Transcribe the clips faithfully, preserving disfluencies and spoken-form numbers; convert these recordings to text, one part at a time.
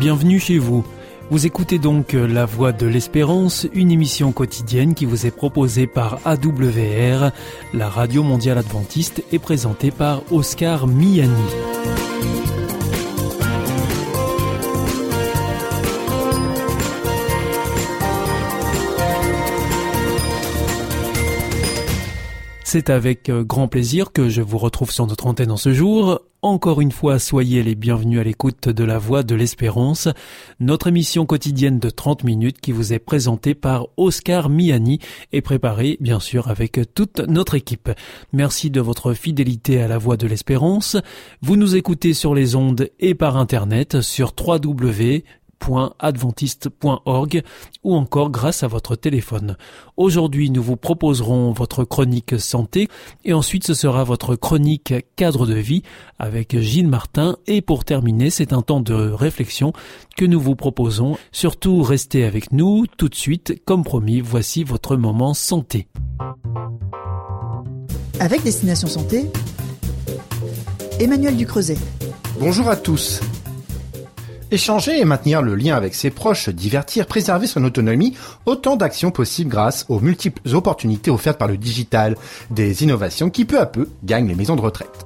bienvenue chez vous. Vous écoutez donc La Voix de l'Espérance, une émission quotidienne qui vous est proposée par A W R, la Radio Mondiale Adventiste, et présentée par Oscar Miani. C'est avec grand plaisir que je vous retrouve sur notre antenne en ce jour. Encore une fois, soyez les bienvenus à l'écoute de La Voix de l'Espérance, notre émission quotidienne de trente minutes qui vous est présentée par Oscar Miani et préparée, bien sûr, avec toute notre équipe. Merci de votre fidélité à La Voix de l'Espérance. Vous nous écoutez sur les ondes et par Internet sur w w w point adventiste point org ou encore grâce à votre téléphone. Aujourd'hui, nous vous proposerons votre chronique santé et ensuite ce sera votre chronique cadre de vie avec Gilles Martin et pour terminer, c'est un temps de réflexion que nous vous proposons. Surtout, restez avec nous tout de suite. Comme promis, voici votre moment santé. Avec Destination Santé, Emmanuel Ducreuset. Bonjour à tous. Échanger et maintenir le lien avec ses proches, divertir, préserver son autonomie, autant d'actions possibles grâce aux multiples opportunités offertes par le digital, des innovations qui peu à peu gagnent les maisons de retraite.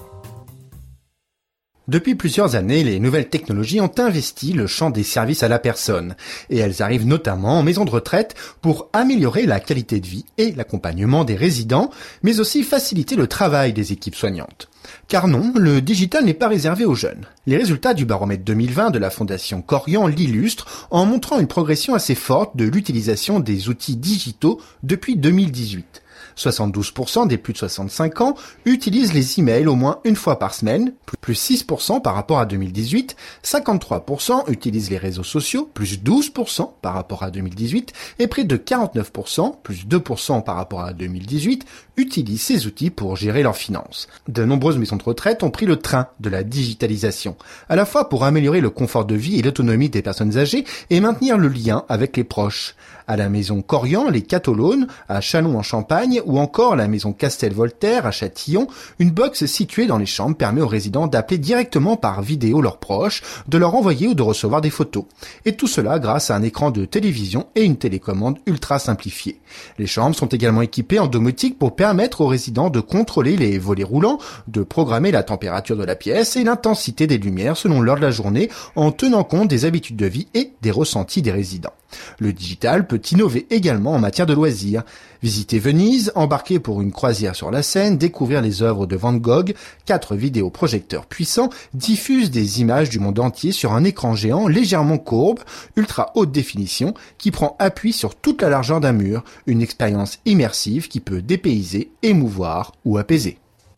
Depuis plusieurs années, les nouvelles technologies ont investi le champ des services à la personne, et elles arrivent notamment en maison de retraite pour améliorer la qualité de vie et l'accompagnement des résidents, mais aussi faciliter le travail des équipes soignantes. Car non, le digital n'est pas réservé aux jeunes. Les résultats du baromètre deux mille vingt de la Fondation Corian l'illustrent en montrant une progression assez forte de l'utilisation des outils digitaux depuis deux mille dix-huit. soixante-douze pour cent des plus de soixante-cinq ans utilisent les emails au moins une fois par semaine, plus six pour cent par rapport à deux mille dix-huit, cinquante-trois pour cent utilisent les réseaux sociaux, plus douze pour cent par rapport à deux mille dix-huit, et près de quarante-neuf pour cent, plus deux pour cent par rapport à deux mille dix-huit, utilisent ces outils pour gérer leurs finances. De nombreuses maisons de retraite ont pris le train de la digitalisation, à la fois pour améliorer le confort de vie et l'autonomie des personnes âgées et maintenir le lien avec les proches. À la maison Corian, les Catolones, à Châlons-en-Champagne ou encore la maison Castel-Voltaire à Châtillon, une box située dans les chambres permet aux résidents d'appeler directement par vidéo leurs proches, de leur envoyer ou de recevoir des photos. Et tout cela grâce à un écran de télévision et une télécommande ultra simplifiée. Les chambres sont également équipées en domotique pour permettre aux résidents de contrôler les volets roulants, de programmer la température de la pièce et l'intensité des lumières selon l'heure de la journée en tenant compte des habitudes de vie et des ressentis des résidents. Le digital peut innover également en matière de loisirs. Visiter Venise, embarquer pour une croisière sur la Seine, découvrir les œuvres de Van Gogh, quatre vidéoprojecteurs puissants diffusent des images du monde entier sur un écran géant légèrement courbe, ultra haute définition, qui prend appui sur toute la largeur d'un mur, une expérience immersive qui peut dépayser, émouvoir ou apaiser.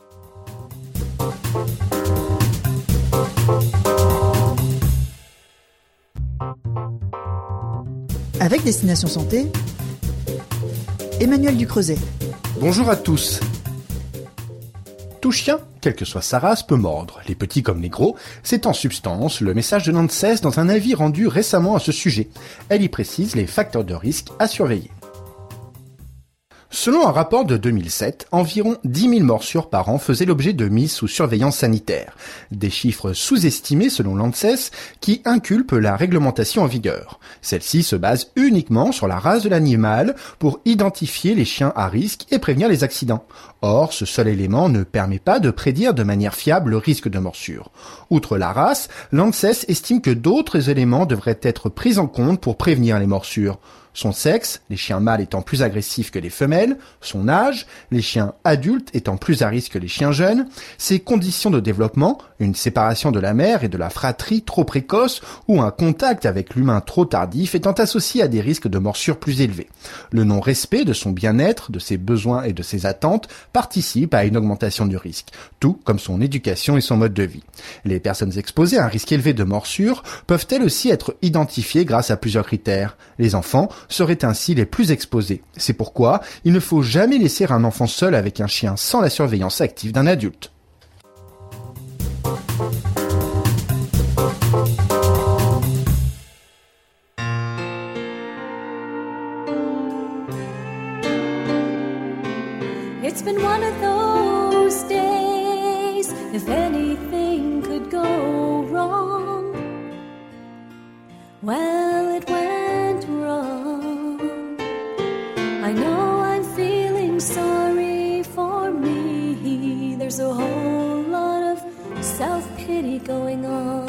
Avec Destination Santé, Emmanuel Ducreuset. Bonjour à tous. Tout chien, quelle que soit sa race, peut mordre, les petits comme les gros. C'est en substance le message de l'ANSES dans un avis rendu récemment à ce sujet. Elle y précise les facteurs de risque à surveiller. Selon un rapport de deux mille sept, environ dix mille morsures par an faisaient l'objet de mises sous surveillance sanitaire. Des chiffres sous-estimés selon l'ANSES qui inculpent la réglementation en vigueur. Celle-ci se base uniquement sur la race de l'animal pour identifier les chiens à risque et prévenir les accidents. Or, ce seul élément ne permet pas de prédire de manière fiable le risque de morsure. Outre la race, l'ANSES estime que d'autres éléments devraient être pris en compte pour prévenir les morsures. Son sexe, les chiens mâles étant plus agressifs que les femelles, son âge, les chiens adultes étant plus à risque que les chiens jeunes, ses conditions de développement, une séparation de la mère et de la fratrie trop précoce ou un contact avec l'humain trop tardif étant associé à des risques de morsure plus élevés. Le non-respect de son bien-être, de ses besoins et de ses attentes participe à une augmentation du risque, tout comme son éducation et son mode de vie. Les personnes exposées à un risque élevé de morsure peuvent elles aussi être identifiées grâce à plusieurs critères. Les enfants seraient ainsi les plus exposés. C'est pourquoi il ne faut jamais laisser un enfant seul avec un chien sans la surveillance active d'un adulte. It's been one of those days, if anything could go wrong. there's a whole lot of self-pity going on.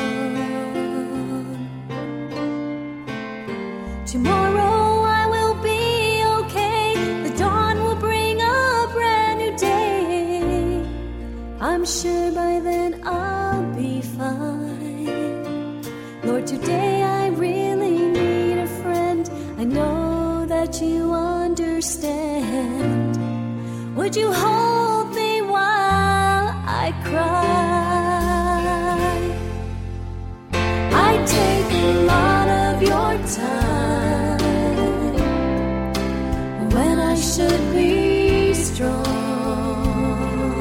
Tomorrow I will be okay. The dawn will bring a brand new day. I'm sure by then I'll be fine. Lord, today I really need a friend. I know that you understand. Would you hold me while I cry? I take a lot of your time when I should be strong.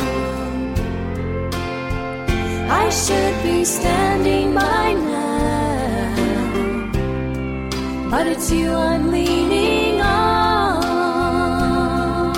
I should be standing by now, but it's you I'm leaning on.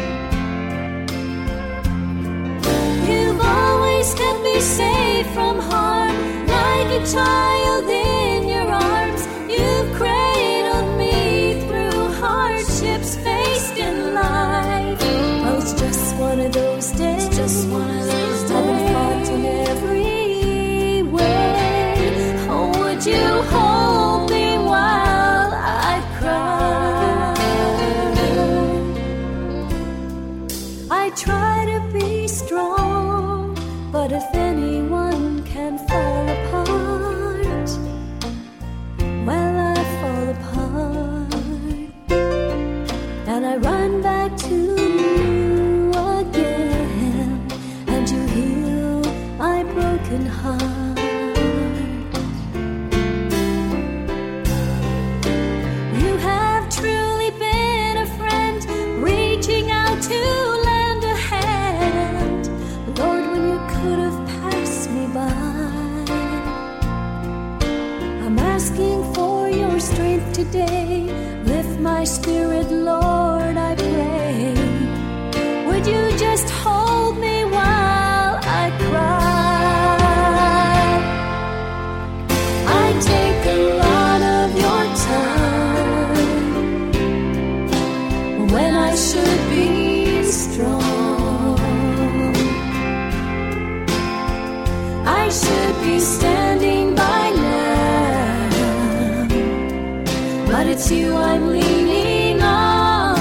You've always kept me safe from harm, like a child in your arms. You've cradled me through hardships faced in life. Well, it's just one of those days. It's just one of those days. I've been fought in every way. Oh, would you hold me while I cry? I try to be strong, but if anyone can fall apart, well, I fall apart, and I run back to you again, and you heal my broken heart. You have truly been a friend, reaching out to lend a hand, Lord, when you could have passed me by. I'm asking for your strength today. Lift my spirit, Lord, I pray. Would you just hold me while I cry? I take a lot of your time when I should be strong. I should be standing by now, but it's you I'm leaning on.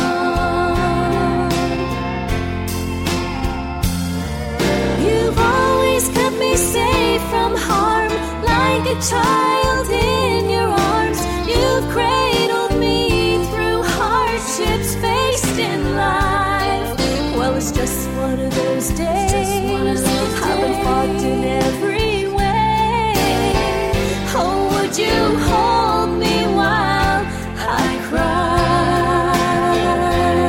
You've always kept me safe from harm, like a child in your arms. You've cradled me through hardships faced in life. Well, it's just one of those days. I've been fought in every way. Oh, would you hold me while I cry?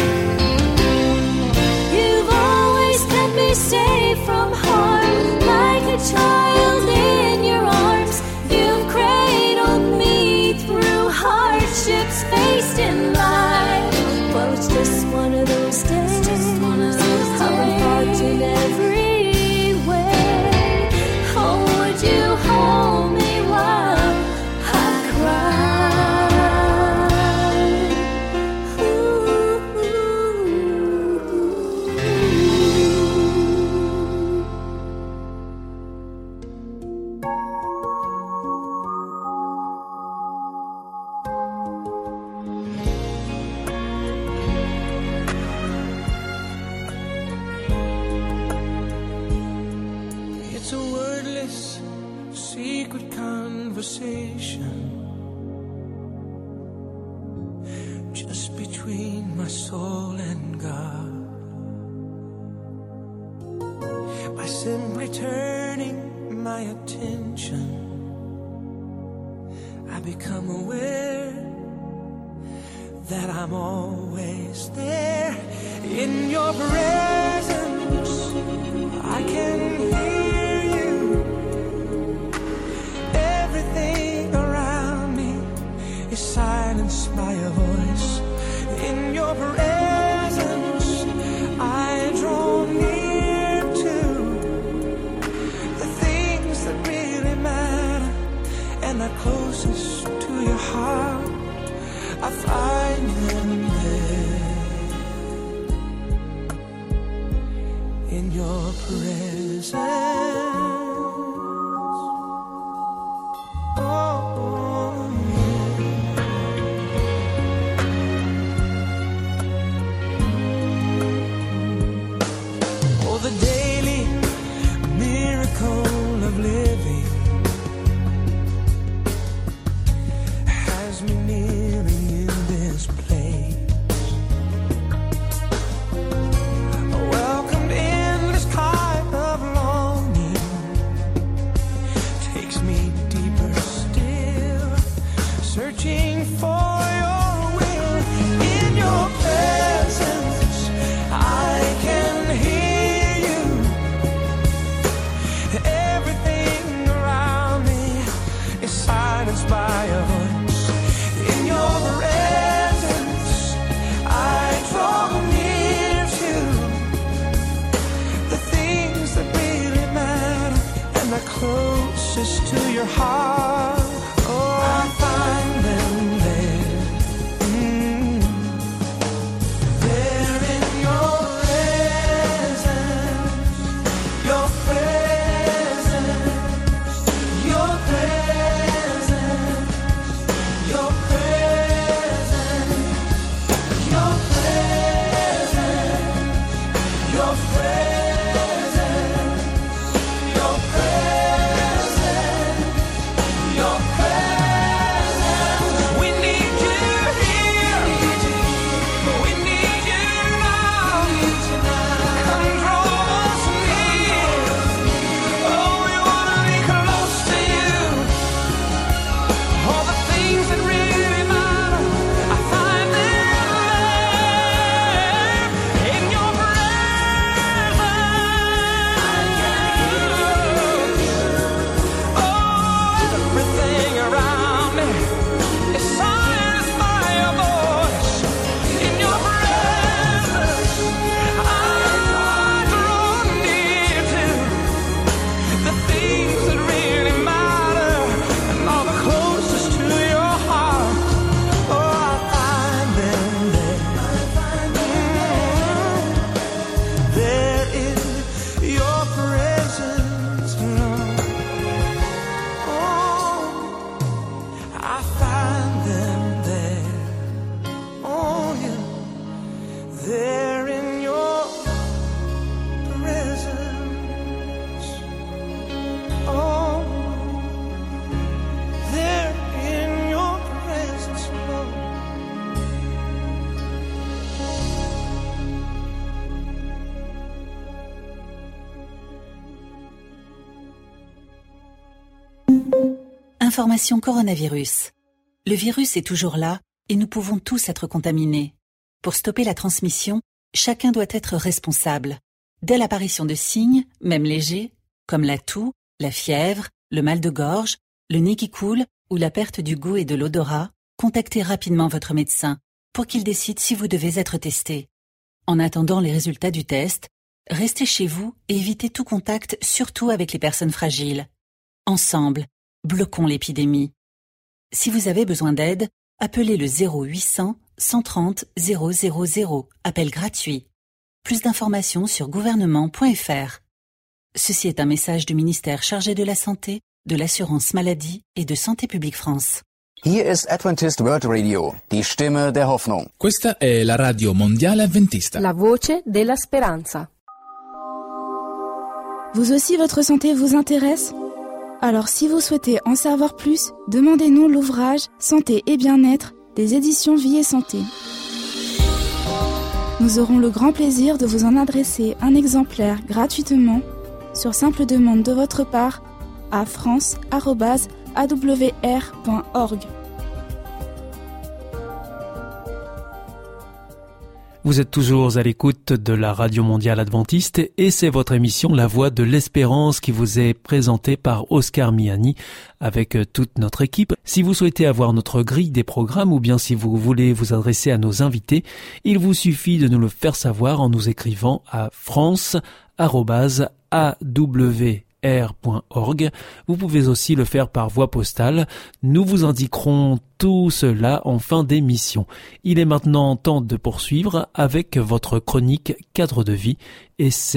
You've always kept me safe from harm, like a child in your arms. You've cradled me through hardships faced in life. Well, it's just one of those days. I've been fought in every way. Oh, would you hold me while I cry? It's a wordless, secret conversation just between my soul and God. By simply turning my attention, I become aware that I'm always there in your presence. I can hear you. Everything around me is silenced by your voice. In your presence, I draw near to the things that really matter, and are closest to your heart. I find them there in in your presence. Oh, oh, the daily miracle of living has me kneeling in this place. Welcomed in this kind of longing, takes me deeper still, searching for your will. In your presence I can hear you. Everything around me is silenced by your voice. In your presence I draw near to the things that really matter and are closest to your heart. Oh, I find them there. Mm. There in your presence, your presence, your presence, your presence, your presence, your presence, your presence, your presence. We need you here. We need you now. Come draw us near. Oh, we wanna be close to you. All the things that really matter, I find them there in your presence. Oh, everything around me is silenced by your voice. In your presence, I draw near to the things that really matter and are the closest to your heart. Oh, I find them there. Mm. There in your presence, Lord. Oh, I find them there. Oh, yeah. There in your presence. Oh, there in your presence, Lord. Information coronavirus. Le virus est toujours là et nous pouvons tous être contaminés. Pour stopper la transmission, chacun doit être responsable. Dès l'apparition de signes, même légers, comme la toux, la fièvre, le mal de gorge, le nez qui coule ou la perte du goût et de l'odorat, contactez rapidement votre médecin pour qu'il décide si vous devez être testé. En attendant les résultats du test, restez chez vous et évitez tout contact, surtout avec les personnes fragiles. Ensemble, bloquons l'épidémie. Si vous avez besoin d'aide, appelez le zéro huit cents, cent trente, zéro zéro zéro, appel gratuit. Plus d'informations sur gouvernement point f r. Ceci est un message du ministère chargé de la Santé, de l'Assurance Maladie et de Santé publique France. Hier ist Adventist World Radio, die Stimme der Hoffnung. Questa è la radio mondiale adventista. La voce della speranza. Vous aussi, votre santé vous intéresse ? Alors si vous souhaitez en savoir plus, demandez-nous l'ouvrage Santé et bien-être des éditions Vie et Santé. Nous aurons le grand plaisir de vous en adresser un exemplaire gratuitement sur simple demande de votre part à france arobase a w r point org. Vous êtes toujours à l'écoute de la Radio Mondiale Adventiste et c'est votre émission La Voix de l'Espérance qui vous est présentée par Oscar Miani avec toute notre équipe. Si vous souhaitez avoir notre grille des programmes ou bien si vous voulez vous adresser à nos invités, il vous suffit de nous le faire savoir en nous écrivant à france arobase a w r point org. Vous pouvez aussi le faire par voie postale. Nous vous indiquerons tout cela en fin d'émission. Il est maintenant temps de poursuivre avec votre chronique Cadre de vie et c'est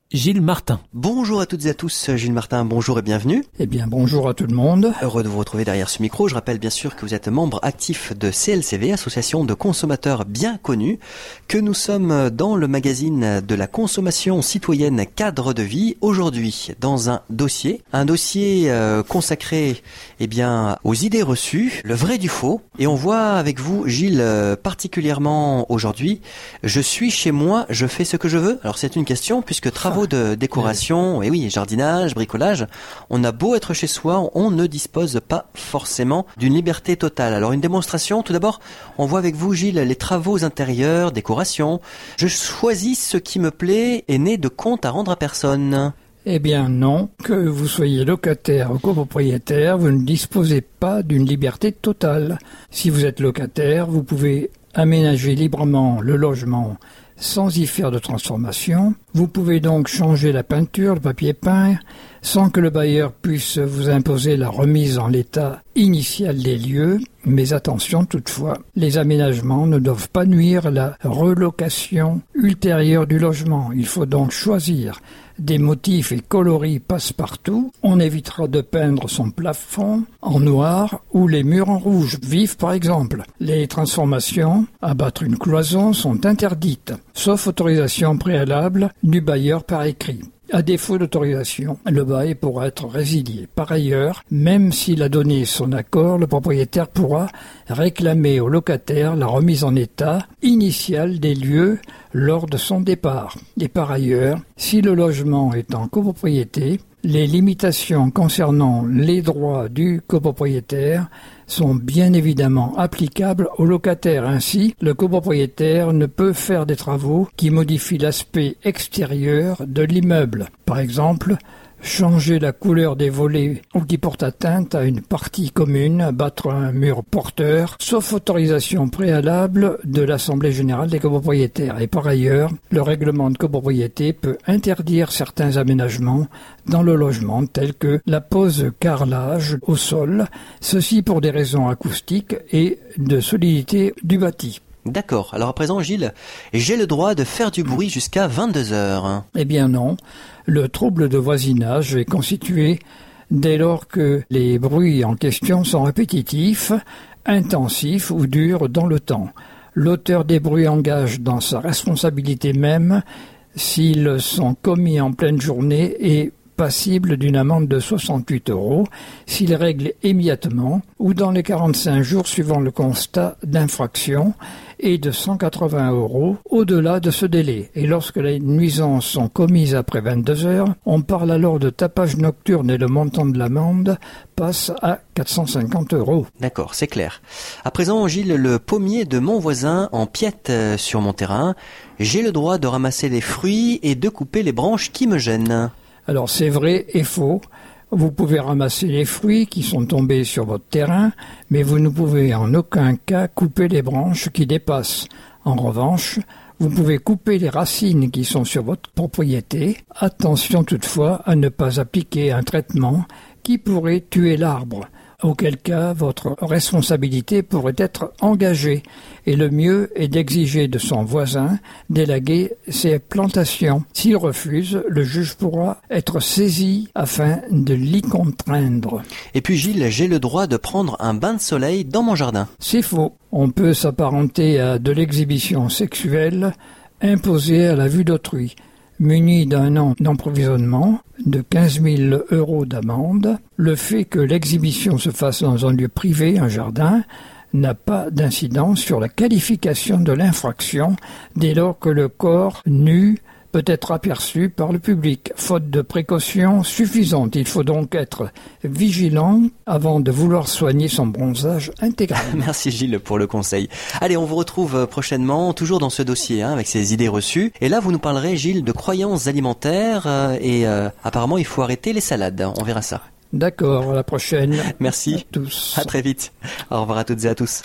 Gilles Martin. Bonjour à toutes et à tous, Gilles Martin, bonjour et bienvenue. Eh bien, bonjour à tout le monde. Heureux de vous retrouver derrière ce micro. Je rappelle bien sûr que vous êtes membre actif de C L C V, association de consommateurs bien connue, que nous sommes dans le magazine de la consommation citoyenne Cadre de vie, aujourd'hui dans un dossier, un dossier euh, consacré eh bien, aux idées reçues, le vrai du faux. Et on voit avec vous, Gilles, euh, particulièrement aujourd'hui, je suis chez moi, je fais ce que je veux. Alors c'est une question puisque travaux de décoration, et oui, jardinage, bricolage, on a beau être chez soi, on ne dispose pas forcément d'une liberté totale. Alors une démonstration, tout d'abord, on voit avec vous, Gilles, les travaux intérieurs, décoration. Je choisis ce qui me plaît et n'est de compte à rendre à personne. Eh bien non, que vous soyez locataire ou copropriétaire, vous ne disposez pas d'une liberté totale. Si vous êtes locataire, vous pouvez aménager librement le logement sans y faire de transformation. Vous pouvez donc changer la peinture, le papier peint, sans que le bailleur puisse vous imposer la remise en l'état initial des lieux. Mais attention toutefois, les aménagements ne doivent pas nuire à la relocation ultérieure du logement. Il faut donc choisir des motifs et coloris passe-partout. On évitera de peindre son plafond en noir ou les murs en rouge vif par exemple. Les transformations, abattre une cloison, sont interdites, sauf autorisation préalable du bailleur par écrit. À défaut d'autorisation, le bail pourra être résilié. Par ailleurs, même s'il a donné son accord, le propriétaire pourra réclamer au locataire la remise en état initiale des lieux lors de son départ. Et par ailleurs, si le logement est en copropriété, les limitations concernant les droits du copropriétaire sont bien évidemment applicables au locataire. Ainsi, le copropriétaire ne peut faire des travaux qui modifient l'aspect extérieur de l'immeuble. Par exemple, changer la couleur des volets ou qui portent atteinte à une partie commune, abattre un mur porteur, sauf autorisation préalable de l'Assemblée générale des copropriétaires. Et par ailleurs, le règlement de copropriété peut interdire certains aménagements dans le logement, tels que la pose carrelage au sol, ceci pour des raisons acoustiques et de solidité du bâti. D'accord. Alors à présent, Gilles, j'ai le droit de faire du bruit jusqu'à vingt-deux heures. Eh bien non. Le trouble de voisinage est constitué dès lors que les bruits en question sont répétitifs, intensifs ou durent dans le temps. L'auteur des bruits engage dans sa responsabilité même s'ils sont commis en pleine journée et passible d'une amende de soixante-huit euros s'il règle immédiatement ou dans les quarante-cinq jours suivant le constat d'infraction et de cent quatre-vingts euros au-delà de ce délai. Et lorsque les nuisances sont commises après vingt-deux heures, on parle alors de tapage nocturne et le montant de l'amende passe à quatre cent cinquante euros. D'accord, c'est clair. À présent, Gilles, le pommier de mon voisin empiète sur mon terrain. J'ai le droit de ramasser les fruits et de couper les branches qui me gênent. Alors c'est vrai et faux. Vous pouvez ramasser les fruits qui sont tombés sur votre terrain, mais vous ne pouvez en aucun cas couper les branches qui dépassent. En revanche, vous pouvez couper les racines qui sont sur votre propriété. Attention toutefois à ne pas appliquer un traitement qui pourrait tuer l'arbre, auquel cas votre responsabilité pourrait être engagée. Et le mieux est d'exiger de son voisin d'élaguer ses plantations. S'il refuse, le juge pourra être saisi afin de l'y contraindre. Et puis Gilles, j'ai le droit de prendre un bain de soleil dans mon jardin. C'est faux. On peut s'apparenter à de l'exhibition sexuelle imposée à la vue d'autrui. Muni d'un an d'emprisonnement, de quinze mille euros d'amende, le fait que l'exhibition se fasse dans un lieu privé, un jardin, n'a pas d'incidence sur la qualification de l'infraction dès lors que le corps nu peut être aperçu par le public, faute de précautions suffisantes. Il faut donc être vigilant avant de vouloir soigner son bronzage intégral. Merci Gilles pour le conseil. Allez, on vous retrouve prochainement, toujours dans ce dossier, hein, avec ces idées reçues. Et là, vous nous parlerez, Gilles, de croyances alimentaires euh, et euh, apparemment, il faut arrêter les salades. On verra ça. D'accord, à la prochaine. Merci. À tous. À très vite. Au revoir à toutes et à tous.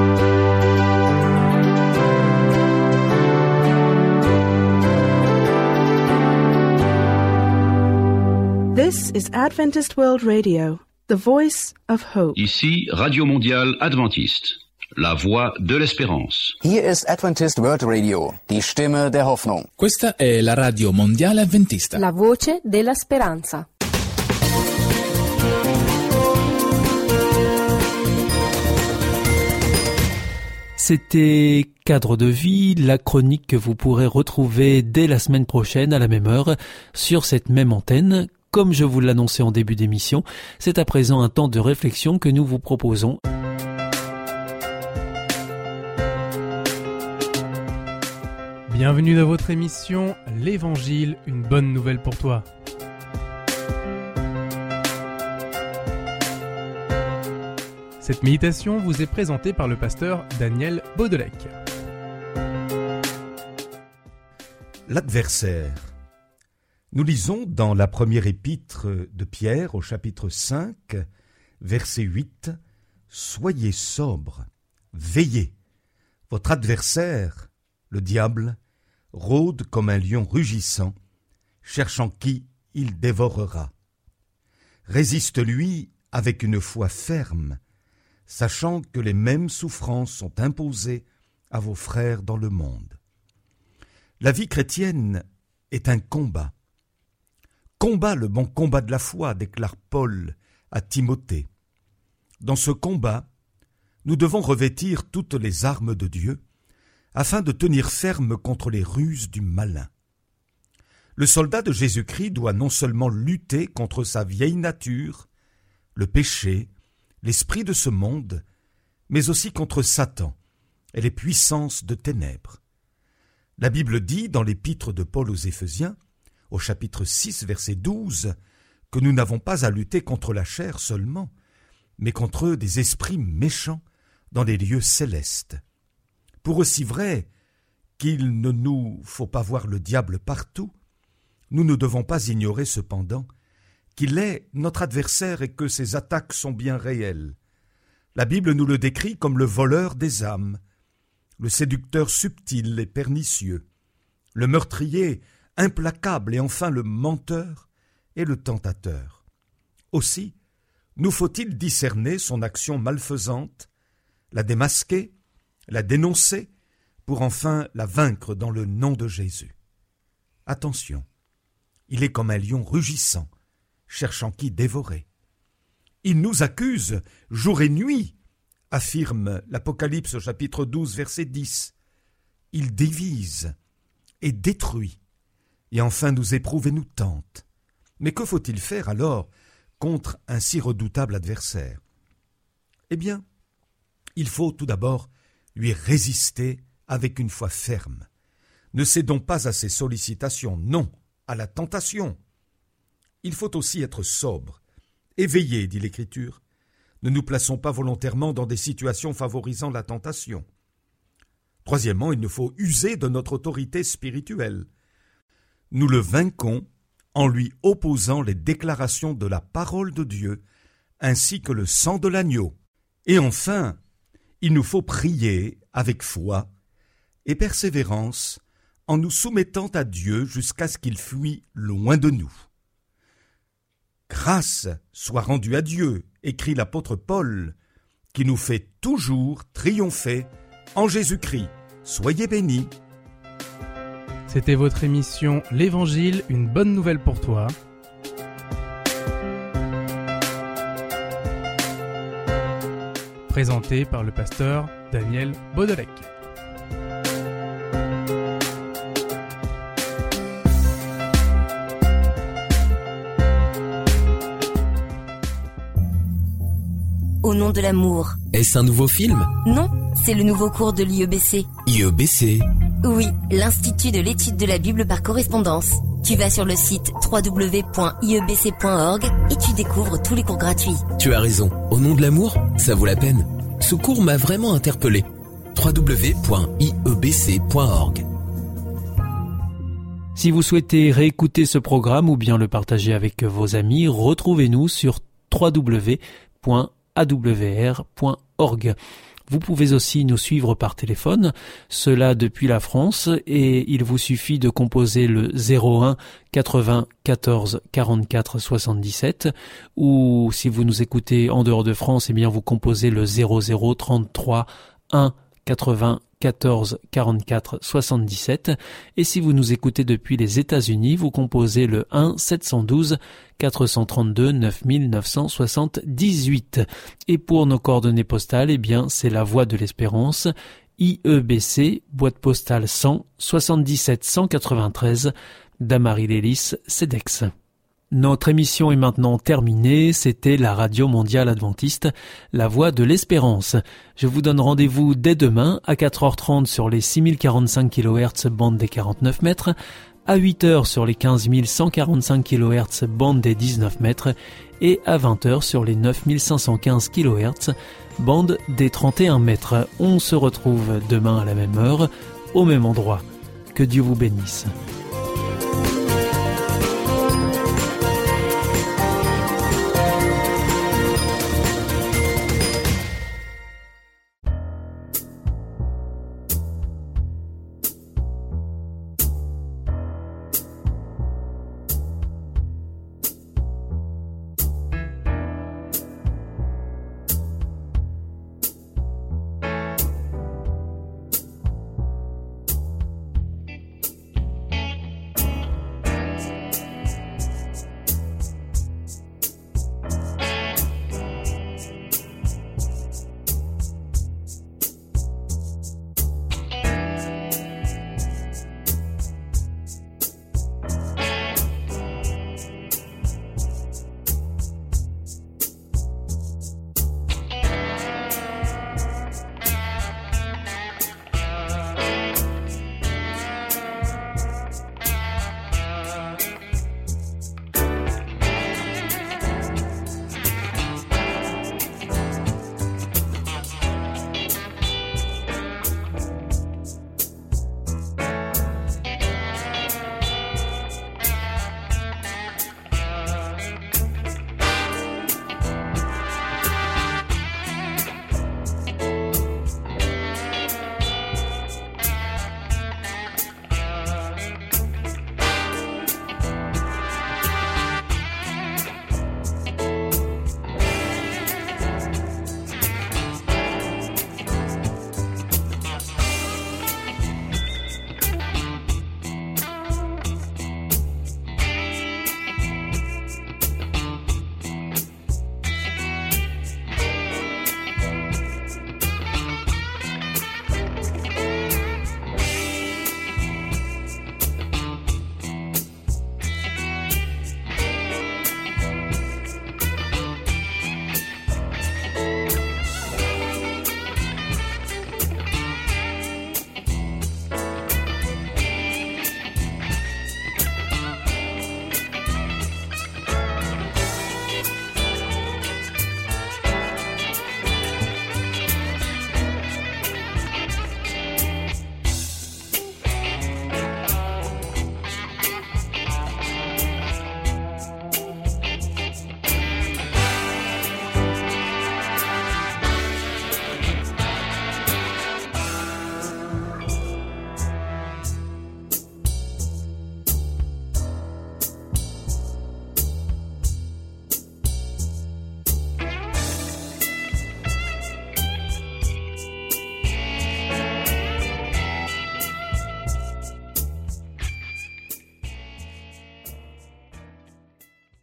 This is Adventist World Radio, the voice of hope. Ici Radio Mondiale Adventiste, la voix de l'espérance. Hier ist Adventist World Radio, die Stimme der Hoffnung. Questa è la radio mondiale adventista. La voce della speranza. C'était Cadre de vie, la chronique que vous pourrez retrouver dès la semaine prochaine à la même heure sur cette même antenne. Comme je vous l'annonçais en début d'émission, c'est à présent un temps de réflexion que nous vous proposons. Bienvenue dans votre émission L'Évangile, une bonne nouvelle pour toi. Cette méditation vous est présentée par le pasteur Daniel Baudelec. L'adversaire. Nous lisons dans la première épître de Pierre au chapitre cinq, verset huit, « Soyez sobres, veillez. Votre adversaire, le diable, rôde comme un lion rugissant, cherchant qui il dévorera. Résiste-lui avec une foi ferme, sachant que les mêmes souffrances sont imposées à vos frères dans le monde. » La vie chrétienne est un combat. Combat le bon combat de la foi, déclare Paul à Timothée. Dans ce combat, nous devons revêtir toutes les armes de Dieu afin de tenir ferme contre les ruses du malin. Le soldat de Jésus-Christ doit non seulement lutter contre sa vieille nature, le péché, l'esprit de ce monde, mais aussi contre Satan et les puissances de ténèbres. La Bible dit dans l'épître de Paul aux Éphésiens, au chapitre six, verset douze, que nous n'avons pas à lutter contre la chair seulement, mais contre des esprits méchants dans les lieux célestes. Pour aussi vrai qu'il ne nous faut pas voir le diable partout, nous ne devons pas ignorer cependant qu'il est notre adversaire et que ses attaques sont bien réelles. La Bible nous le décrit comme le voleur des âmes, le séducteur subtil et pernicieux, le meurtrier implacable et enfin le menteur et le tentateur. Aussi, nous faut-il discerner son action malfaisante, la démasquer, la dénoncer, pour enfin la vaincre dans le nom de Jésus. Attention, il est comme un lion rugissant, cherchant qui dévorer. Il nous accuse jour et nuit, affirme l'Apocalypse au chapitre douze, verset dix. Il divise et détruit, et enfin nous éprouve et nous tente. Mais que faut-il faire alors contre un si redoutable adversaire? Eh bien, il faut tout d'abord lui résister avec une foi ferme. Ne cédons pas à ses sollicitations, non, à la tentation. Il faut aussi être sobre, éveillé, dit l'Écriture. Ne nous plaçons pas volontairement dans des situations favorisant la tentation. Troisièmement, il nous faut user de notre autorité spirituelle. Nous le vaincons en lui opposant les déclarations de la parole de Dieu, ainsi que le sang de l'agneau. Et enfin, il nous faut prier avec foi et persévérance en nous soumettant à Dieu jusqu'à ce qu'il fuit loin de nous. Grâce soit rendue à Dieu, écrit l'apôtre Paul, qui nous fait toujours triompher en Jésus-Christ. Soyez bénis. C'était votre émission L'Évangile, une bonne nouvelle pour toi. Présenté par le pasteur Daniel Baudelec. Au nom de l'amour. Est-ce un nouveau film? Non, c'est le nouveau cours de l'I E B C. I E B C? Oui, l'Institut de l'étude de la Bible par correspondance. Tu vas sur le site w w w point i e b c point org et tu découvres tous les cours gratuits. Tu as raison, au nom de l'amour, ça vaut la peine. Ce cours m'a vraiment interpellé. w w w point i e b c point org. Si vous souhaitez réécouter ce programme ou bien le partager avec vos amis, retrouvez-nous sur w w w point a w r point org. Vous pouvez aussi nous suivre par téléphone, cela depuis la France, et il vous suffit de composer le zéro un quatre-vingts quatorze quarante-quatre soixante-dix-sept, ou si vous nous écoutez en dehors de France, eh bien vous composez le zéro zéro trente-trois un quatre-vingts quatorze quarante-quatre soixante-dix-sept et si vous nous écoutez depuis les États-Unis, vous composez le un sept un deux quatre trois deux neuf neuf sept huit. Et pour nos coordonnées postales, eh bien, c'est la Voix de l'Espérance, I E B C, boîte postale cent, soixante-dix-sept cent quatre-vingt-treize, Damary-Lélis, Cedex. Notre émission est maintenant terminée, c'était la Radio Mondiale Adventiste, la Voix de l'Espérance. Je vous donne rendez-vous dès demain à quatre heures trente sur les six mille quarante-cinq kilohertz bande des quarante-neuf mètres, à huit heures sur les quinze mille cent quarante-cinq kilohertz bande des dix-neuf mètres et à vingt heures sur les neuf mille cinq cent quinze kilohertz bande des trente et un mètres. On se retrouve demain à la même heure, au même endroit. Que Dieu vous bénisse.